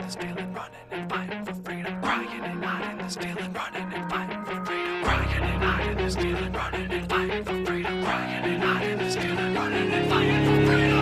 the stealing, running and fighting for freedom. Crying and hiding the stealing, running and fighting for freedom. Crying and hiding the stealing, running and fighting for freedom. Crying and hiding the stealing, running and fighting for freedom.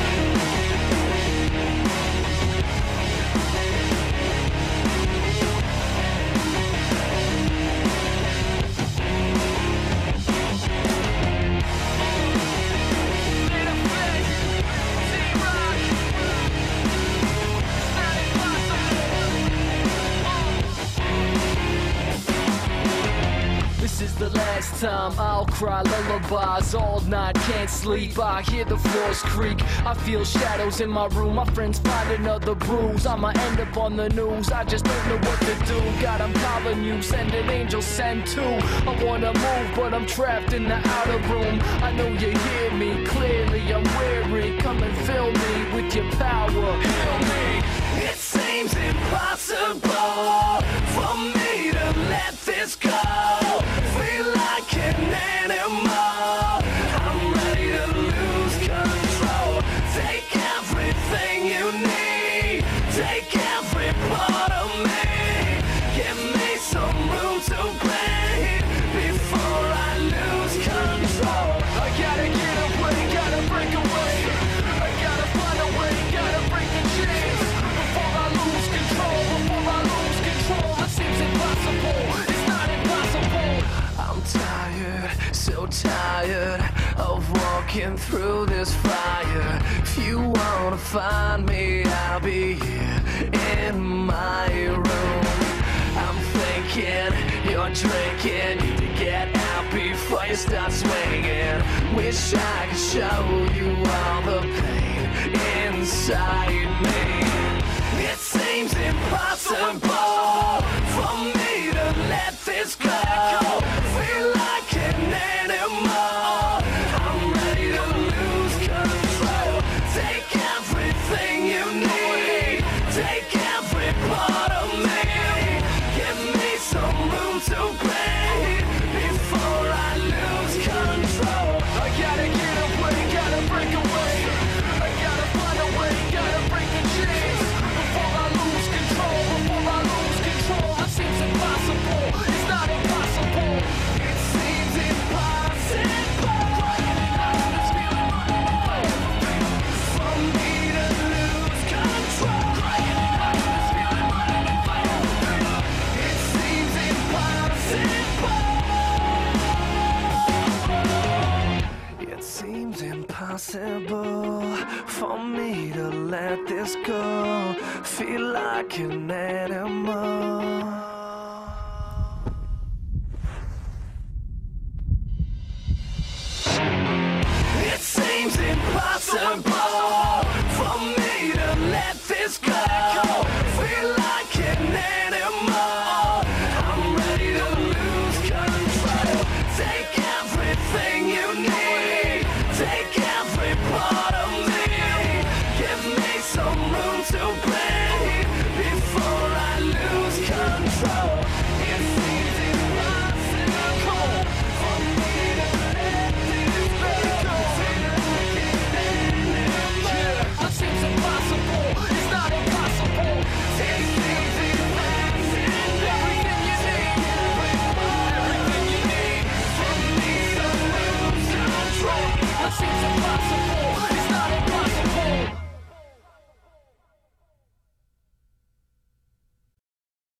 This is the last time I'll cry lullabies all night, can't sleep. I hear the floors creak, I feel shadows in my room. My friends find another bruise, I'ma end up on the news. I just don't know what to do. God, I'm calling you, send an angel, send two. I wanna move, but I'm trapped in the outer room. I know you hear me clearly, I'm weary. Come and fill me with your power, heal me. It seems impossible for me to let this go. Feel like an animal, I'm ready to lose control. Take everything you need, take every part of me. Give me some room to breathe before I lose control. I gotta get away, gotta break away. I gotta find a way, gotta break the chains. Before I lose control, before I lose control. It seems impossible, it's not impossible. I'm tired, so tired of walking through this fire. If you wanna find me, I'll be here in my room. I'm thinking you're drinking, need to get out before you start swinging. Wish I could show you all the pain inside me. It seems impossible for me to let this go. Feel like an animal, I'm ready to lose control. Take everything you need, take every part of me. Give me some room to breathe before I lose control. I gotta get away, gotta break away. I gotta find a way, gotta break the chains. Before I lose control, before I lose control. It seems impossible, it's not impossible. It seems impossible for me to lose control. It seems impossible. It seems impossible for me to let this go. Feel like an animal. It seems impossible